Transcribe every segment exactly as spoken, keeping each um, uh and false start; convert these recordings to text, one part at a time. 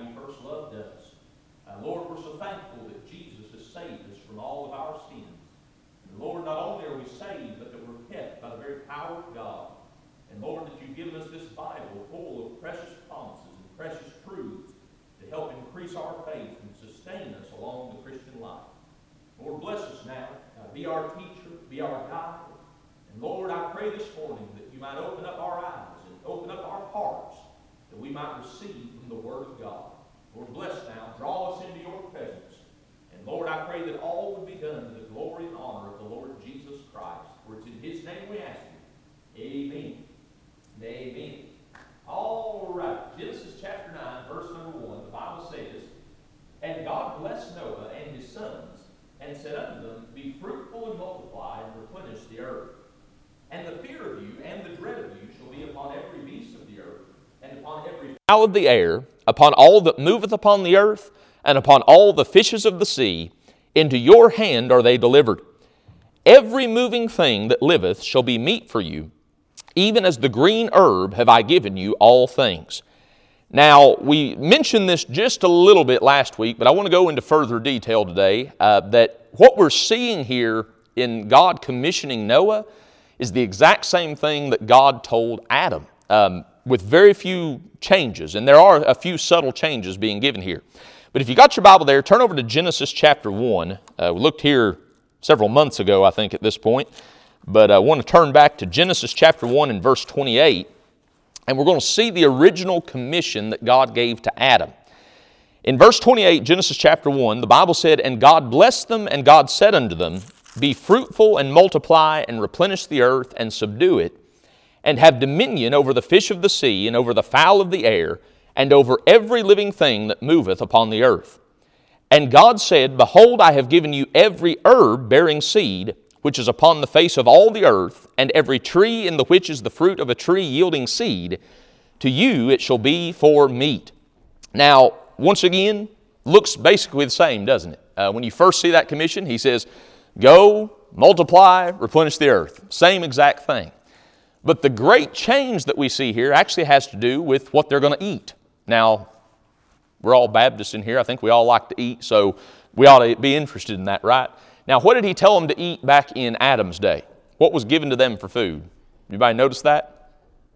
you first loved us. Uh, Lord, we're so thankful that Jesus has saved us from all of our sins. And Lord, not only are we saved, but that we're kept by the very power of God. And Lord, that you've given us this Bible full of precious promises and precious truths to help increase our faith and sustain us along the Christian life. Lord, bless us now. Uh, be our teacher, be our guide. And Lord, I pray this morning that you might open up our eyes and open up our hearts that we might receive from the Word of God. Lord, bless now. Draw us into your presence. And Lord, I pray that all would be done to the glory and honor of the Lord Jesus Christ. For it's in his name we ask you. Amen. And amen. All right. Genesis chapter nine, verse number one, the Bible says, "And God blessed Noah and his sons, and said unto them, Be fruitful and multiply, and replenish the earth. And the fear of you and the dread of you shall be upon every beast of the earth, and upon every fowl of the air, upon all that moveth upon the earth, and upon all the fishes of the sea. Into your hand are they delivered. Every moving thing that liveth shall be meat for you. Even as the green herb have I given you all things." Now, we mentioned this just a little bit last week, but I want to go into further detail today, uh, that what we're seeing here in God commissioning Noah is the exact same thing that God told Adam, um, with very few changes, and there are a few subtle changes being given here. But if you got your Bible there, turn over to Genesis chapter one. Uh, we looked here several months ago, I think, at this point. But I want to turn back to Genesis chapter one and verse twenty-eight, and we're going to see the original commission that God gave to Adam. In verse twenty-eight, Genesis chapter one, the Bible said, "And God blessed them, and God said unto them, Be fruitful and multiply, and replenish the earth, and subdue it, and have dominion over the fish of the sea, and over the fowl of the air, and over every living thing that moveth upon the earth. And God said, Behold, I have given you every herb bearing seed, which is upon the face of all the earth, and every tree in the which is the fruit of a tree yielding seed. To you it shall be for meat." Now, once again, looks basically the same, doesn't it? Uh, when you first see that commission, he says, go, multiply, replenish the earth. Same exact thing. But the great change that we see here actually has to do with what they're going to eat. Now, we're all Baptists in here. I think we all like to eat, so we ought to be interested in that, right? Now, what did he tell them to eat back in Adam's day? What was given to them for food? Anybody notice that?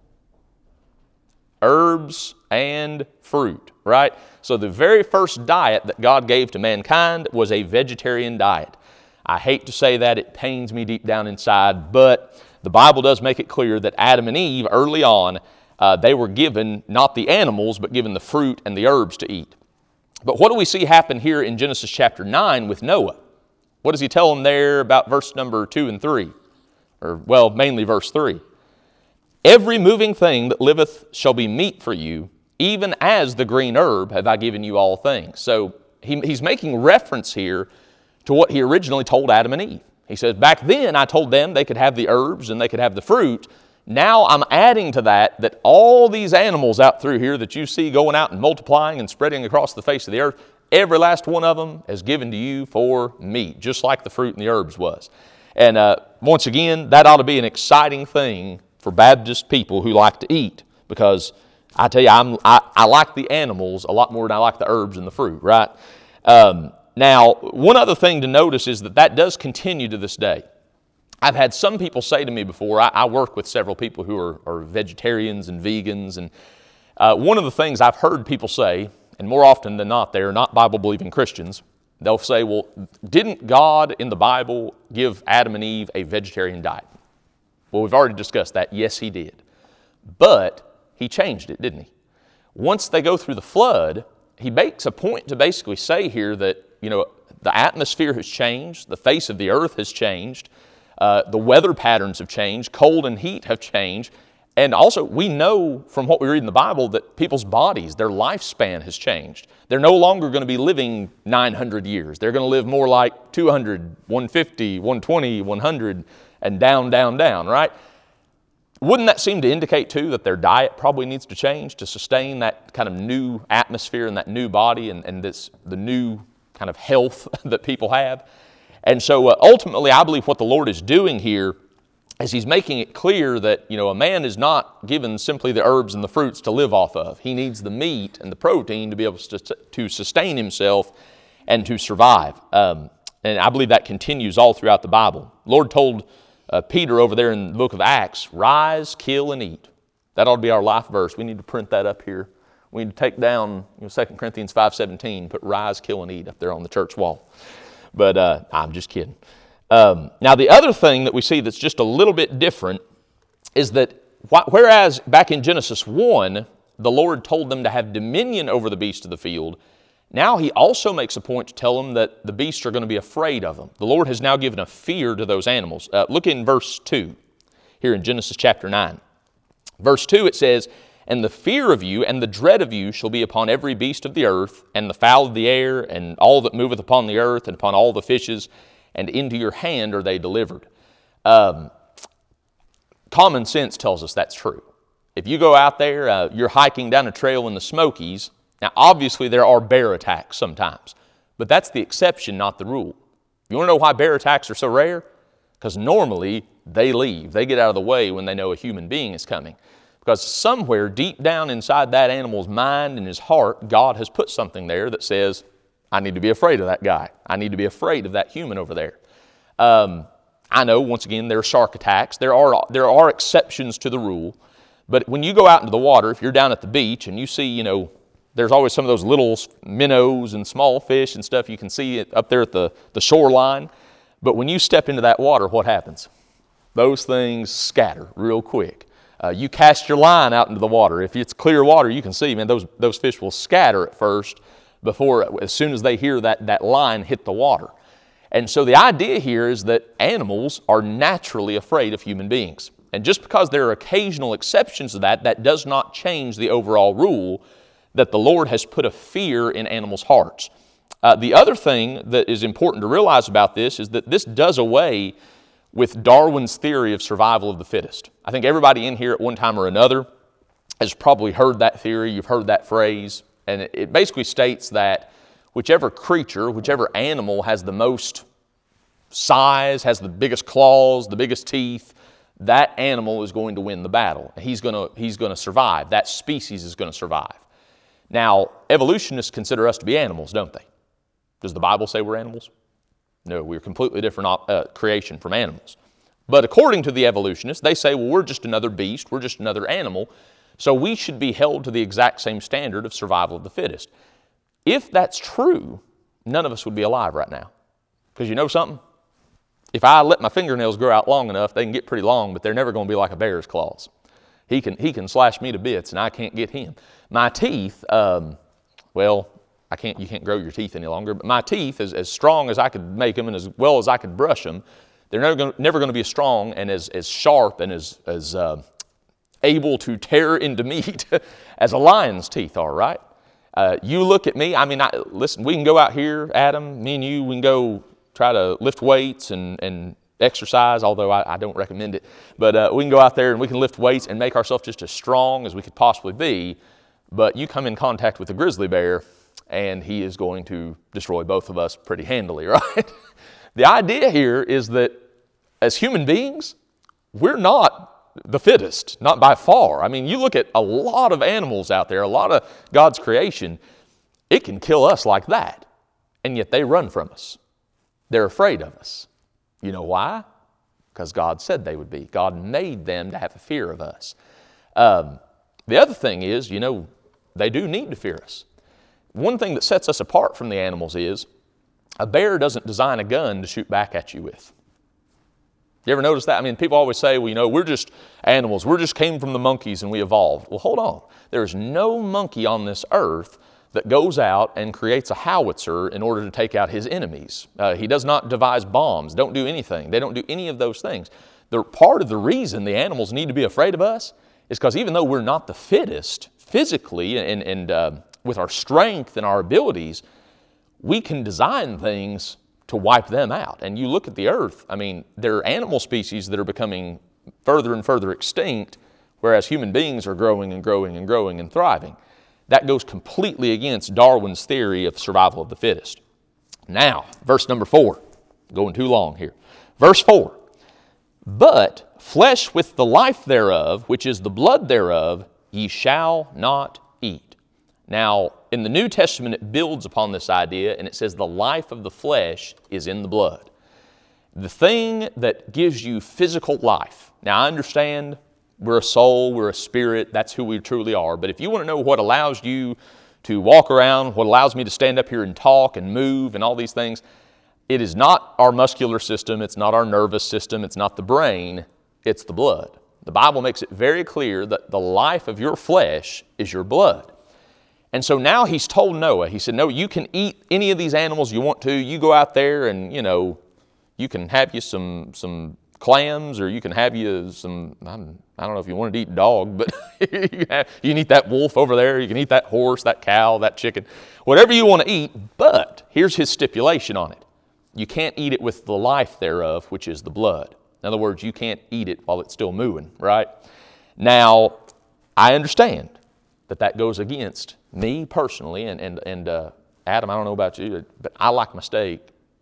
Herbs and fruit, right? So the very first diet that God gave to mankind was a vegetarian diet. I hate to say that, it pains me deep down inside, but the Bible does make it clear that Adam and Eve, early on, uh, they were given not the animals, but given the fruit and the herbs to eat. But what do we see happen here in Genesis chapter nine with Noah? What does he tell them there about verse number two and three? Or, well, mainly verse three. "Every moving thing that liveth shall be meat for you, even as the green herb have I given you all things." So he, he's making reference here to what he originally told Adam and Eve. He says, back then I told them they could have the herbs and they could have the fruit. Now I'm adding to that that all these animals out through here that you see going out and multiplying and spreading across the face of the earth, every last one of them is given to you for meat, just like the fruit and the herbs was. And uh, once again, that ought to be an exciting thing for Baptist people who like to eat, because I tell you, I'm, I, I like the animals a lot more than I like the herbs and the fruit, right? Um, now, one other thing to notice is that that does continue to this day. I've had some people say to me before, I, I work with several people who are, are vegetarians and vegans, and uh, one of the things I've heard people say, and more often than not, they're not Bible-believing Christians, they'll say, well, didn't God in the Bible give Adam and Eve a vegetarian diet? Well, we've already discussed that. Yes, he did. But he changed it, didn't he? Once they go through the flood, he makes a point to basically say here that, you know, the atmosphere has changed, the face of the earth has changed, uh, the weather patterns have changed, cold and heat have changed, and also we know from what we read in the Bible that people's bodies, their lifespan has changed. They're no longer going to be living nine hundred years. They're going to live more like two hundred, one fifty, one twenty, one hundred, and down, down, down, right? Wouldn't that seem to indicate, too, that their diet probably needs to change to sustain that kind of new atmosphere and that new body and, and this the new kind of health that people have? And so uh, ultimately, I believe what the Lord is doing here as he's making it clear that, you know, a man is not given simply the herbs and the fruits to live off of. He needs the meat and the protein to be able to, to sustain himself and to survive. Um, and I believe that continues all throughout the Bible. Lord told uh, Peter over there in the book of Acts, rise, kill, and eat. That ought to be our life verse. We need to print that up here. We need to take down, you know, Second Corinthians five seventeen, put rise, kill, and eat up there on the church wall. But uh, I'm just kidding. Um, now, the other thing that we see that's just a little bit different is that wh- whereas back in Genesis one, the Lord told them to have dominion over the beasts of the field, now he also makes a point to tell them that the beasts are going to be afraid of them. The Lord has now given a fear to those animals. Uh, look in verse two here in Genesis chapter nine. Verse two, it says, and the fear of you and the dread of you shall be upon every beast of the earth, and the fowl of the air, and all that moveth upon the earth, and upon all the fishes, and into your hand are they delivered. Um, common sense tells us that's true. If you go out there, uh, you're hiking down a trail in the Smokies. Now, obviously, there are bear attacks sometimes, but that's the exception, not the rule. You want to know why bear attacks are so rare? Because normally, they leave. They get out of the way when they know a human being is coming. Because somewhere deep down inside that animal's mind and his heart, God has put something there that says, I need to be afraid of that guy. I need to be afraid of that human over there. Um, I know, once again, there are shark attacks. There are, there are exceptions to the rule. But when you go out into the water, if you're down at the beach and you see, you know, there's always some of those little minnows and small fish and stuff you can see up there at the, the shoreline. But when you step into that water, what happens? Those things scatter real quick. Uh, you cast your line out into the water. If it's clear water, you can see, man, those, those fish will scatter at first before, as soon as they hear that, that line hit the water. And so the idea here is that animals are naturally afraid of human beings. And just because there are occasional exceptions to that, that does not change the overall rule that the Lord has put a fear in animals' hearts. Uh, the other thing that is important to realize about this is that this does away with Darwin's theory of survival of the fittest. I think everybody in here at one time or another has probably heard that theory, you've heard that phrase, and it, it basically states that whichever creature, whichever animal has the most size, has the biggest claws, the biggest teeth, that animal is going to win the battle. He's going to, he's going to survive. That species is going to survive. Now, evolutionists consider us to be animals, don't they? Does the Bible say we're animals? No, we're completely different uh, creation from animals. But according to the evolutionists, they say, well, we're just another beast, we're just another animal, so we should be held to the exact same standard of survival of the fittest. If that's true, none of us would be alive right now. Because you know something? If I let my fingernails grow out long enough, they can get pretty long, but they're never going to be like a bear's claws. He can, he can slash me to bits, and I can't get him. My teeth, um, well, I can't. You can't grow your teeth any longer, but my teeth, as, as strong as I could make them and as well as I could brush them, they're never going, never going to be as strong and as, as sharp and as, as uh, able to tear into meat as a lion's teeth are, right? Uh, you look at me, I mean, I, listen, we can go out here, Adam, me and you, we can go try to lift weights and, and exercise, although I, I don't recommend it. But uh, we can go out there and we can lift weights and make ourselves just as strong as we could possibly be. But you come in contact with a grizzly bear, and he is going to destroy both of us pretty handily, right? The idea here is that as human beings, we're not the fittest, not by far. I mean, you look at a lot of animals out there, a lot of God's creation, it can kill us like that, and yet they run from us. They're afraid of us. You know why? Because God said they would be. God made them to have a fear of us. Um, the other thing is, you know, they do need to fear us. One thing that sets us apart from the animals is a bear doesn't design a gun to shoot back at you with. You ever notice that? I mean, people always say, well, you know, we're just animals. We're just came from the monkeys and we evolved. Well, hold on. There's no monkey on this earth that goes out and creates a howitzer in order to take out his enemies. Uh, he does not devise bombs, don't do anything. They don't do any of those things. The part of the reason the animals need to be afraid of us is because even though we're not the fittest physically and, and uh, with our strength and our abilities, we can design things to wipe them out. And you look at the earth, I mean, there are animal species that are becoming further and further extinct, whereas human beings are growing and growing and growing and thriving. That goes completely against Darwin's theory of survival of the fittest. Now, verse number four, going too long here. Verse four, but flesh with the life thereof, which is the blood thereof, ye shall not eat. Now, in the New Testament, it builds upon this idea, and it says the life of the flesh is in the blood. The thing that gives you physical life. Now, I understand we're a soul, we're a spirit, that's who we truly are. But if you want to know what allows you to walk around, what allows me to stand up here and talk and move and all these things, it is not our muscular system, it's not our nervous system, it's not the brain, it's the blood. The Bible makes it very clear that the life of your flesh is your blood. And so now he's told Noah, he said, no, you can eat any of these animals you want to. You go out there and, you know, you can have you some some clams, or you can have you some, I'm, I don't know if you wanted to eat dog, but you, can have, you can eat that wolf over there, you can eat that horse, that cow, that chicken, whatever you want to eat. But here's his stipulation on it. You can't eat it with the life thereof, which is the blood. In other words, you can't eat it while it's still moving, right? Now, I understand that that goes against me personally, and, and, and uh, Adam, I don't know about you, but I like my steak.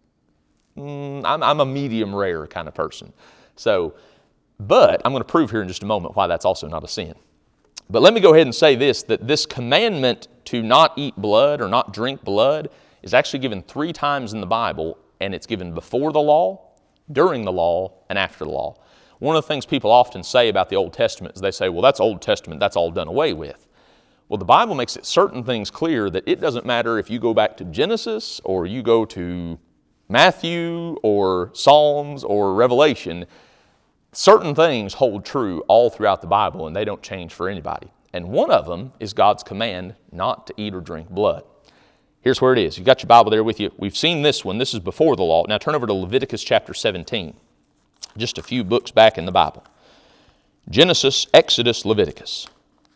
Mm, I'm, I'm a medium rare kind of person. So, but I'm going to prove here in just a moment why that's also not a sin. But let me go ahead and say this, that this commandment to not eat blood or not drink blood is actually given three times in the Bible, and it's given before the law, during the law, and after the law. One of the things people often say about the Old Testament is they say, well, that's Old Testament, that's all done away with. Well, the Bible makes it certain things clear that it doesn't matter if you go back to Genesis or you go to Matthew or Psalms or Revelation. Certain things hold true all throughout the Bible, and they don't change for anybody. And one of them is God's command not to eat or drink blood. Here's where it is. You've got your Bible there with you. We've seen this one. This is before the law. Now turn over to Leviticus chapter seventeen. Just a few books back in the Bible. Genesis, Exodus, Leviticus.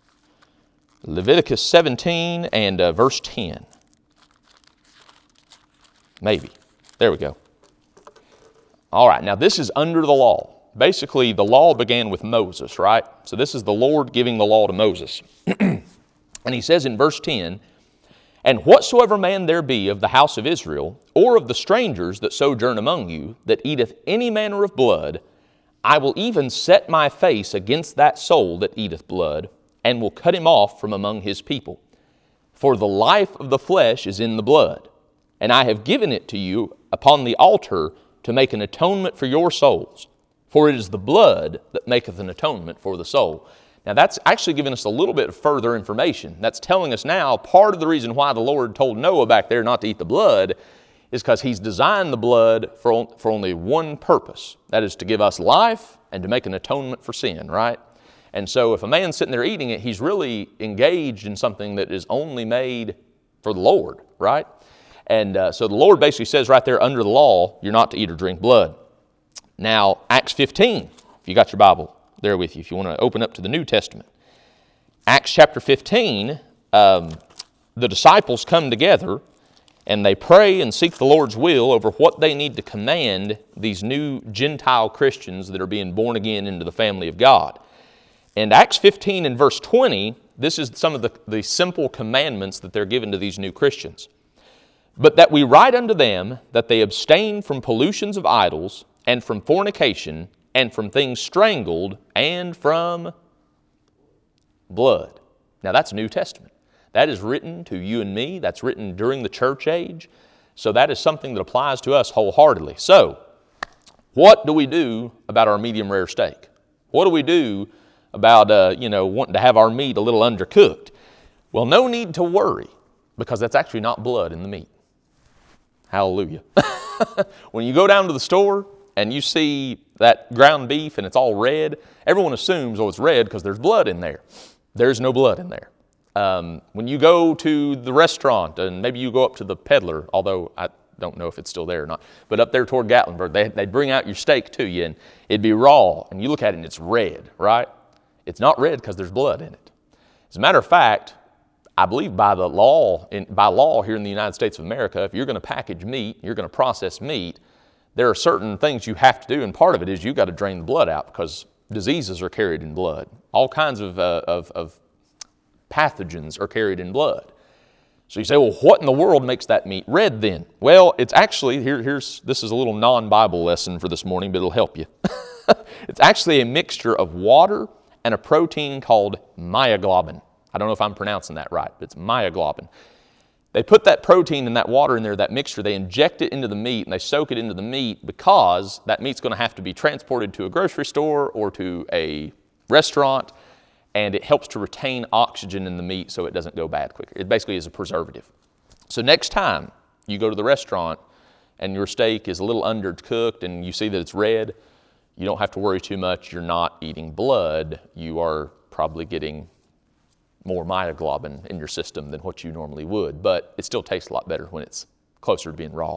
Leviticus seventeen and uh, verse ten. Maybe. There we go. All right, now this is under the law. Basically, the law began with Moses, right? So this is the Lord giving the law to Moses. And he says in verse ten, and whatsoever man there be of the house of Israel, or of the strangers that sojourn among you, that eateth any manner of blood, I will even set my face against that soul that eateth blood, and will cut him off from among his people. For the life of the flesh is in the blood, and I have given it to you upon the altar to make an atonement for your souls. For it is the blood that maketh an atonement for the soul. Now that's actually giving us a little bit of further information. That's telling us now part of the reason why the Lord told Noah back there not to eat the blood is because he's designed the blood for, for only one purpose. That is to give us life and to make an atonement for sin, right? And so if a man's sitting there eating it, he's really engaged in something that is only made for the Lord, right? And uh, so the Lord basically says right there under the law, you're not to eat or drink blood. Now, Acts fifteen, if you got your Bible there with you, if you want to open up to the New Testament. Acts chapter fifteen, um, the disciples come together and they pray and seek the Lord's will over what they need to command these new Gentile Christians that are being born again into the family of God. And Acts fifteen and verse twenty, this is some of the, the simple commandments that they're given to these new Christians. But that we write unto them that they abstain from pollutions of idols, and from fornication, and from things strangled, and from blood. Now that's New Testament. That is written to you and me. That's written during the church age. So that is something that applies to us wholeheartedly. So, what do we do about our medium rare steak? What do we do about, uh, you know, wanting to have our meat a little undercooked? Well, no need to worry, because that's actually not blood in the meat. Hallelujah. When you go down to the store and you see that ground beef and it's all red, everyone assumes, oh, it's red because there's blood in there. There's no blood in there. Um, when you go to the restaurant, and maybe you go up to the peddler, although I don't know if it's still there or not, but up there toward Gatlinburg, they, they'd bring out your steak to you, and it'd be raw, and you look at it and it's red, right? It's not red because there's blood in it. As a matter of fact, I believe by the law, in, by law here in the United States of America, if you're going to package meat, you're going to process meat, there are certain things you have to do, and part of it is you've got to drain the blood out because diseases are carried in blood. All kinds of, uh, of, of pathogens are carried in blood. So you say, well, what in the world makes that meat red then? Well, it's actually, here, here's this is a little non-Bible lesson for this morning, but it'll help you. It's actually a mixture of water and a protein called myoglobin. I don't know if I'm pronouncing that right, but it's myoglobin. They put that protein and that water in there, that mixture, they inject it into the meat and they soak it into the meat because that meat's going to have to be transported to a grocery store or to a restaurant, and it helps to retain oxygen in the meat so it doesn't go bad quicker. It basically is a preservative. So next time you go to the restaurant and your steak is a little undercooked and you see that it's red, you don't have to worry too much. You're not eating blood. You are probably getting more myoglobin in your system than what you normally would, but it still tastes a lot better when it's closer to being raw.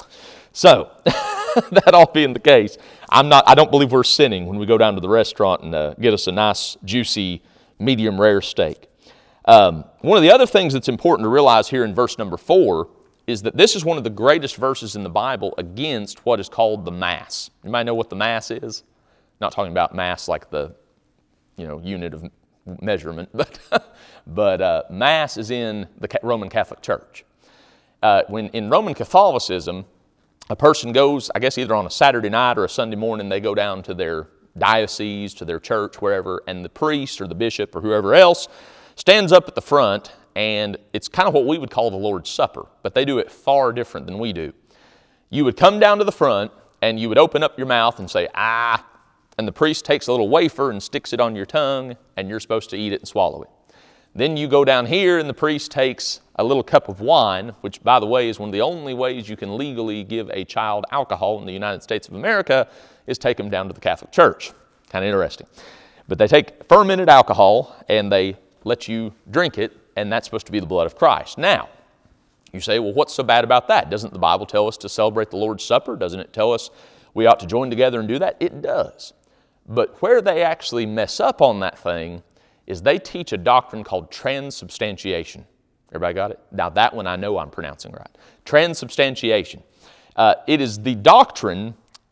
So, that all being the case, I'm not, I don't believe we're sinning when we go down to the restaurant and uh, get us a nice, juicy, medium rare steak. Um, one of the other things that's important to realize here in verse number four is that this is one of the greatest verses in the Bible against what is called the Mass. You might know what the Mass is? Not talking about mass like the, you know, unit of measurement, but but uh, Mass is in the Roman Catholic Church. Uh, when in Roman Catholicism, a person goes, I guess either on a Saturday night or a Sunday morning, they go down to their diocese, to their church, wherever, and the priest or the bishop or whoever else stands up at the front, and it's kind of what we would call the Lord's Supper, but they do it far different than we do. You would come down to the front, and you would open up your mouth and say, ah, and the priest takes a little wafer and sticks it on your tongue, and you're supposed to eat it and swallow it. Then you go down here, and the priest takes a little cup of wine, which, by the way, is one of the only ways you can legally give a child alcohol in the United States of America, is take them down to the Catholic Church. Kind of interesting. But they take fermented alcohol, and they let you drink it, and that's supposed to be the blood of Christ. Now, you say, well, what's so bad about that? Doesn't the Bible tell us to celebrate the Lord's Supper? Doesn't it tell us we ought to join together and do that? It does. But where they actually mess up on that thing is they teach a doctrine called transubstantiation. Everybody got it? Now that one I know I'm pronouncing right. Transubstantiation. Uh, it is the doctrine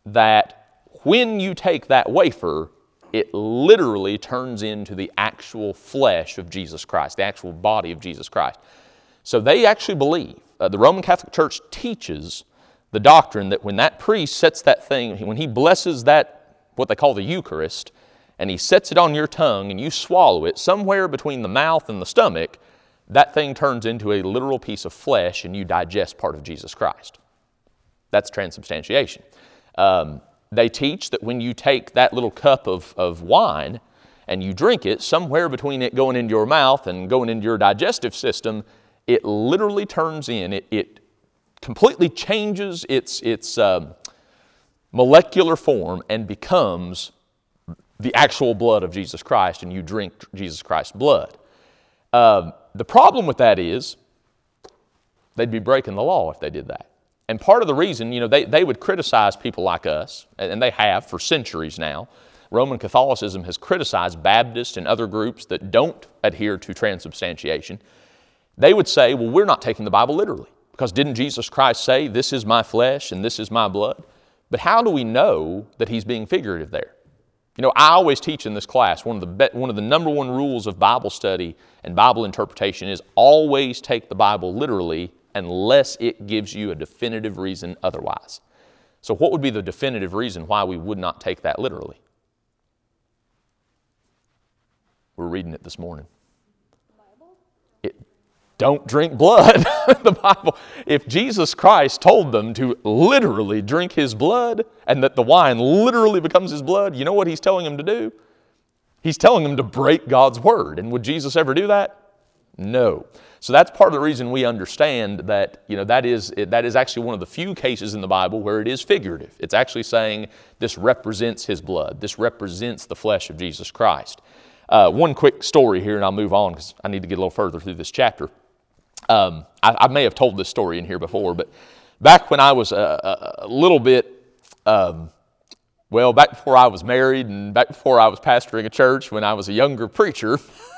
that when you take that wafer, it literally turns into the actual flesh of Jesus Christ, the actual body of Jesus Christ. So they actually believe, uh, the Roman Catholic Church teaches the doctrine that when that priest sets that thing, when he blesses that, what they call the Eucharist, and he sets it on your tongue and you swallow it, somewhere between the mouth and the stomach, that thing turns into a literal piece of flesh and you digest part of Jesus Christ. That's transubstantiation. Um, they teach that when you take that little cup of, of wine and you drink it, somewhere between it going into your mouth and going into your digestive system, it literally turns in, it, it completely changes its, its um, molecular form and becomes the actual blood of Jesus Christ, and you drink Jesus Christ's blood. Uh, the problem with that is they'd be breaking the law if they did that. And part of the reason, you know, they, they would criticize people like us, and they have for centuries now. Roman Catholicism has criticized Baptists and other groups that don't adhere to transubstantiation. They would say, well, we're not taking the Bible literally, because didn't Jesus Christ say, this is my flesh and this is my blood? But how do we know that he's being figurative there? You know, I always teach in this class, one of the be- one of the number one rules of Bible study and Bible interpretation is always take the Bible literally unless it gives you a definitive reason otherwise. So what would be the definitive reason why we would not take that literally? We're reading it this morning. Bible? It, don't drink blood. The Bible, if Jesus Christ told them to literally drink his blood and that the wine literally becomes his blood, you know what he's telling them to do? He's telling them to break God's word. And would Jesus ever do that? No. So that's part of the reason we understand that, you know, that is, that is actually one of the few cases in the Bible where it is figurative. It's actually saying this represents his blood. This represents the flesh of Jesus Christ. Uh, one quick story here, and I'll move on because I need to get a little further through this chapter. Um, I, I may have told this story in here before, but back when I was a, a, a little bit, um, well, back before I was married and back before I was pastoring a church, when I was a younger preacher,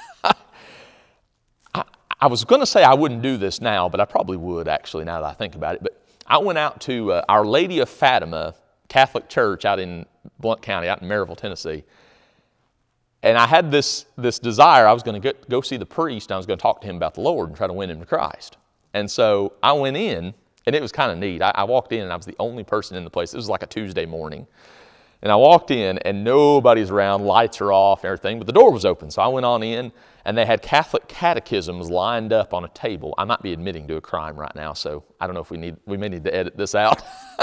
I, I was going to say I wouldn't do this now, but I probably would actually now that I think about it. But I went out to uh, Our Lady of Fatima Catholic Church out in Blount County, out in Maryville, Tennessee. And I had this, this desire. I was going to go see the priest, and I was going to talk to him about the Lord and try to win him to Christ. And so I went in, and it was kind of neat. I, I walked in, and I was the only person in the place. It was like a Tuesday morning. And I walked in, and nobody's around, lights are off and everything, but the door was open. So I went on in, and they had Catholic catechisms lined up on a table. I might be admitting to a crime right now, so I don't know if we need, we may need to edit this out.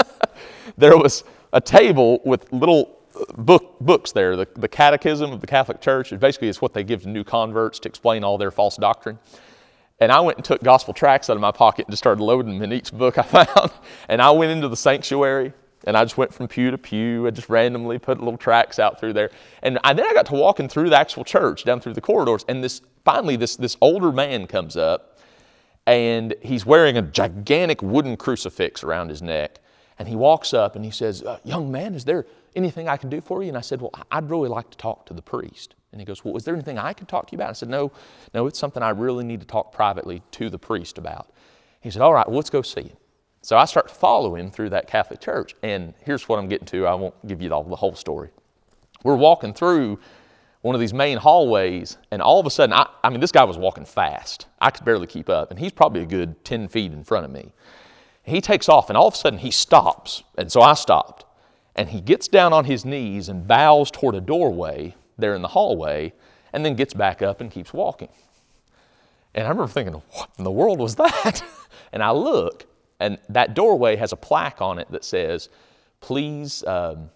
There was a table with little book books there. The, the Catechism of the Catholic Church, it basically is what they give to new converts to explain all their false doctrine. And I went and took gospel tracts out of my pocket and just started loading them in each book I found. And I went into the sanctuary, and I just went from pew to pew and just randomly put little tracts out through there. And I, then I got to walking through the actual church, down through the corridors, and this finally this, this older man comes up, and he's wearing a gigantic wooden crucifix around his neck. And he walks up and he says, uh, young man, is there anything I can do for you? And I said, well, I'd really like to talk to the priest. And he goes, well, is there anything I can talk to you about? I said, no, no, it's something I really need to talk privately to the priest about. He said, all right, well, let's go see him. So I start to follow him through that Catholic church. And here's what I'm getting to. I won't give you all the whole story. We're walking through one of these main hallways, and all of a sudden, I, I mean, this guy was walking fast. I could barely keep up, and he's probably a good ten feet in front of me. He takes off, and all of a sudden he stops, and so I stopped. And he gets down on his knees and bows toward a doorway there in the hallway, and then gets back up and keeps walking. And I remember thinking, what in the world was that? And I look, and that doorway has a plaque on it that says, please, um,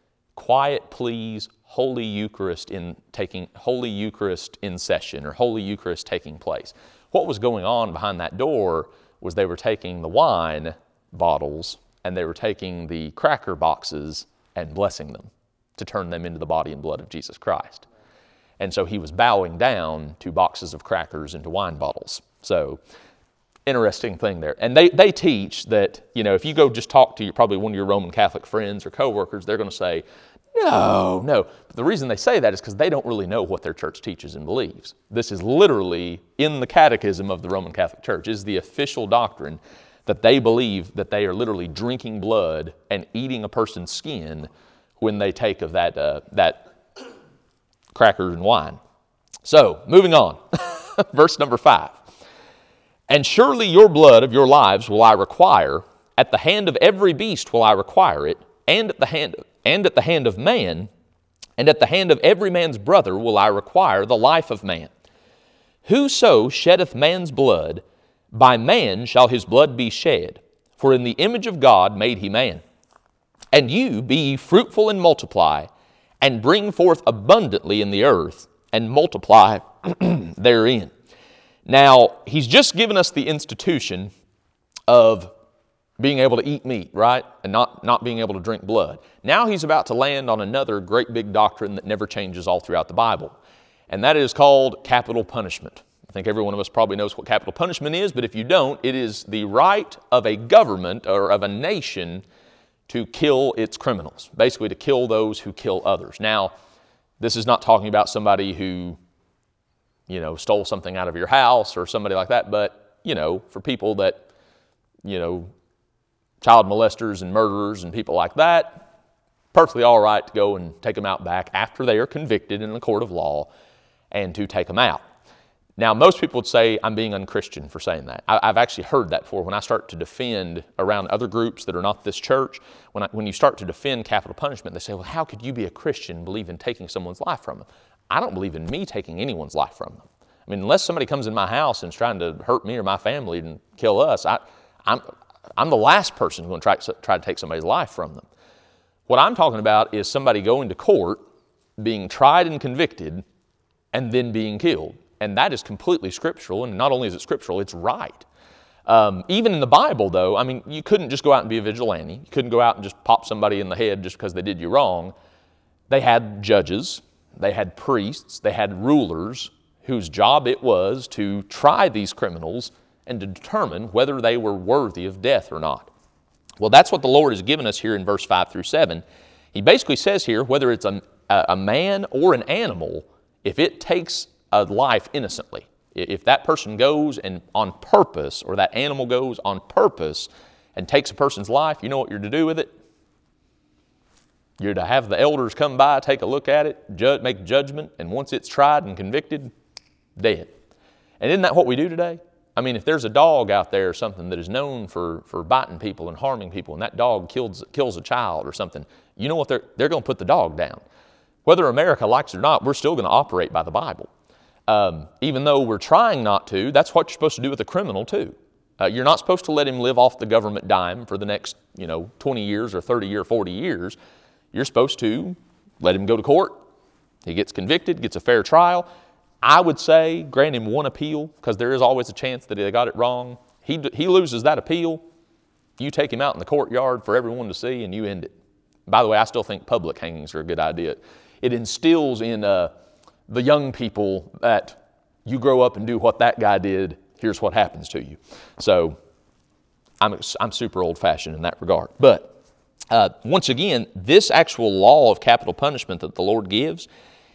quiet please, Holy Eucharist in taking, Holy Eucharist in session, or Holy Eucharist taking place. What was going on behind that door was they were taking the wine bottles and they were taking the cracker boxes and blessing them to turn them into the body and blood of Jesus Christ. And so he was bowing down to boxes of crackers and to wine bottles. So, interesting thing there. And they, they teach that, you know, if you go just talk to your, probably one of your Roman Catholic friends or coworkers, they're going to say, no, no. But the reason they say that is because they don't really know what their church teaches and believes. This is literally in the catechism of the Roman Catholic Church. It is the official doctrine that they believe that they are literally drinking blood and eating a person's skin when they take of that, uh, that cracker and wine. So, moving on. Verse number five. And surely your blood of your lives will I require, at the hand of every beast will I require it, and at the hand of And at the hand of man, and at the hand of every man's brother will I require the life of man. Whoso sheddeth man's blood, by man shall his blood be shed, for in the image of God made he man. And you be ye fruitful and multiply, and bring forth abundantly in the earth, and multiply therein. Now, he's just given us the institution of being able to eat meat, right? And not, not being able to drink blood. Now he's about to land on another great big doctrine that never changes all throughout the Bible. And that is called capital punishment. I think every one of us probably knows what capital punishment is, but if you don't, it is the right of a government or of a nation to kill its criminals. Basically to kill those who kill others. Now, this is not talking about somebody who, you know, stole something out of your house or somebody like that, but, you know, for people that, you know, child molesters and murderers and people like that, perfectly all right to go and take them out back after they are convicted in a court of law and to take them out. Now, most people would say I'm being unchristian for saying that. I, I've actually heard that before. When I start to defend around other groups that are not this church, when, I, when you start to defend capital punishment, they say, well, how could you be a Christian and believe in taking someone's life from them? I don't believe in me taking anyone's life from them. I mean, unless somebody comes in my house and is trying to hurt me or my family and kill us, I, I'm... I'm the last person who's going to try, try to take somebody's life from them. What I'm talking about is somebody going to court, being tried and convicted, and then being killed. And that is completely scriptural, and not only is it scriptural, it's right. Um, even in the Bible, though, I mean, you couldn't just go out and be a vigilante. You couldn't go out and just pop somebody in the head just because they did you wrong. They had judges, they had priests, they had rulers whose job it was to try these criminals and to determine whether they were worthy of death or not. Well, that's what the Lord has given us here in verse five through seven. He basically says here, whether it's a, a man or an animal, if it takes a life innocently, if that person goes and on purpose, or that animal goes on purpose and takes a person's life, you know what you're to do with it? You're to have the elders come by, take a look at it, judge, make judgment, and once it's tried and convicted, dead. And isn't that what we do today? I mean, if there's a dog out there or something that is known for, for biting people and harming people, and that dog kills, kills a child or something, you know what? They're, they're going to put the dog down. Whether America likes it or not, we're still going to operate by the Bible. Um, even though we're trying not to, that's what you're supposed to do with a criminal too. Uh, you're not supposed to let him live off the government dime for the next, you know, twenty years or thirty or forty years. You're supposed to let him go to court. He gets convicted, gets a fair trial. I would say grant him one appeal, because there is always a chance that they got it wrong. He, he loses that appeal. You take him out in the courtyard for everyone to see, and you end it. By the way, I still think public hangings are a good idea. It instills in uh, the young people that you grow up and do what that guy did, here's what happens to you. So I'm, I'm super old-fashioned in that regard. But uh, once again, this actual law of capital punishment that the Lord gives,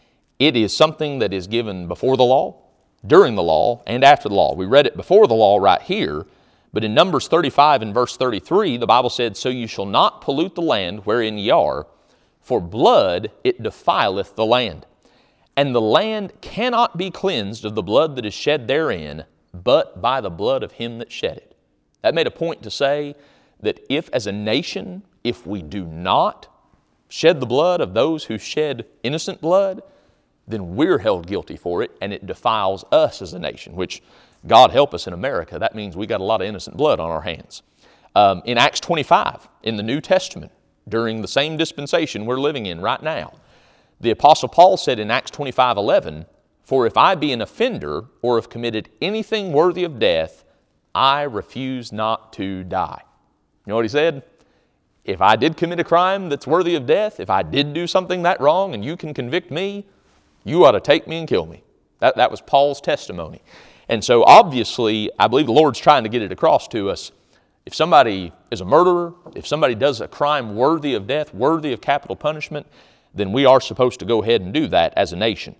it is something that is given before the law, during the law, and after the law. We read it before the law right here, but in Numbers thirty-five and verse thirty-three, the Bible said, "So you shall not pollute the land wherein ye are, for blood it defileth the land. And the land cannot be cleansed of the blood that is shed therein, but by the blood of him that shed it." That made a point to say that if as a nation, if we do not shed the blood of those who shed innocent blood, then we're held guilty for it, and it defiles us as a nation, which, God help us in America, that means we got a lot of innocent blood on our hands. Um, in Acts twenty-five, in the New Testament, during the same dispensation we're living in right now, the Apostle Paul said in Acts twenty-five eleven, "For if I be an offender, or have committed anything worthy of death, I refuse not to die." You know what he said? If I did commit a crime that's worthy of death, if I did do something that wrong and you can convict me, you ought to take me and kill me. That, that was Paul's testimony. And so obviously, I believe the Lord's trying to get it across to us. If somebody is a murderer, if somebody does a crime worthy of death, worthy of capital punishment, then we are supposed to go ahead and do that as a nation.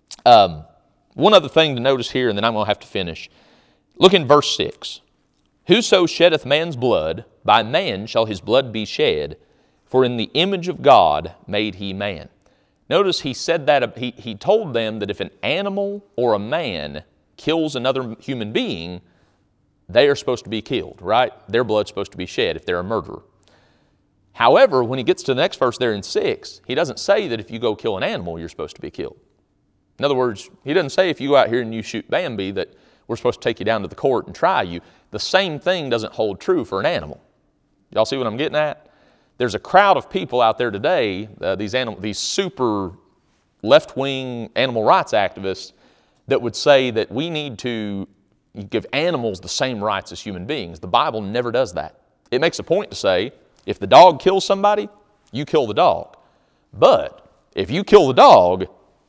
Um, one other thing to notice here, and then I'm going to have to finish. Look in verse six. "Whoso sheddeth man's blood, by man shall his blood be shed, for in the image of God made he man." Notice he said that, he, he told them that if an animal or a man kills another human being, they are supposed to be killed, right? Their blood's supposed to be shed if they're a murderer. However, when he gets to the next verse there in six, he doesn't say that if you go kill an animal, you're supposed to be killed. In other words, he doesn't say if you go out here and you shoot Bambi that we're supposed to take you down to the court and try you. The same thing doesn't hold true for an animal. Y'all see what I'm getting at? There's a crowd of people out there today, uh, these, animal, these super left-wing animal rights activists, that would say that we need to give animals the same rights as human beings. The Bible never does that. It makes a point to say, if the dog kills somebody, you kill the dog. But if you kill the dog,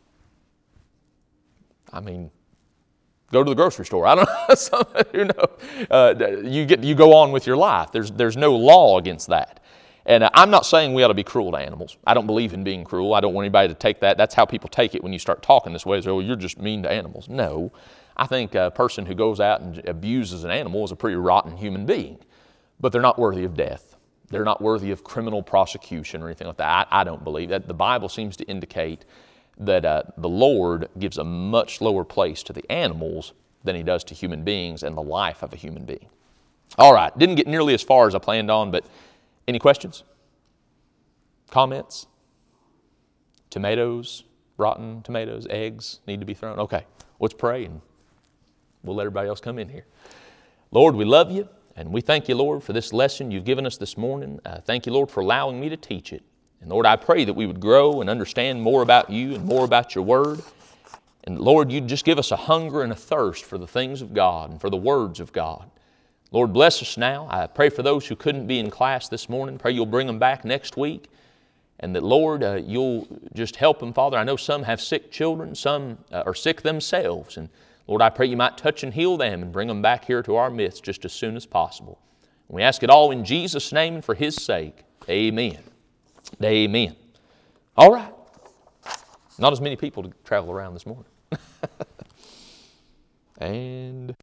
I mean, go to the grocery store. I don't know. Some, who knows? Uh, you get you go on with your life. There's there's no law against that. And uh, I'm not saying we ought to be cruel to animals. I don't believe in being cruel. I don't want anybody to take that. That's how people take it when you start talking this way. Is, oh, you're just mean to animals. No. I think a person who goes out and abuses an animal is a pretty rotten human being. But they're not worthy of death. They're not worthy of criminal prosecution or anything like that. I, I don't believe that. The Bible seems to indicate that uh, the Lord gives a much lower place to the animals than he does to human beings and the life of a human being. All right. Didn't get nearly as far as I planned on, but any questions? Comments? Tomatoes, rotten tomatoes, eggs need to be thrown? Okay, let's pray and we'll let everybody else come in here. Lord, we love you and we thank you, Lord, for this lesson you've given us this morning. Uh, thank you, Lord, for allowing me to teach it. And Lord, I pray that we would grow and understand more about you and more about your word. And Lord, you'd just give us a hunger and a thirst for the things of God and for the words of God. Lord, bless us now. I pray for those who couldn't be in class this morning. Pray you'll bring them back next week. And that, Lord, uh, you'll just help them, Father. I know some have sick children. Some uh, are sick themselves. And Lord, I pray you might touch and heal them and bring them back here to our midst just as soon as possible. And we ask it all in Jesus' name and for his sake. Amen. Amen. All right. Not as many people to travel around this morning. And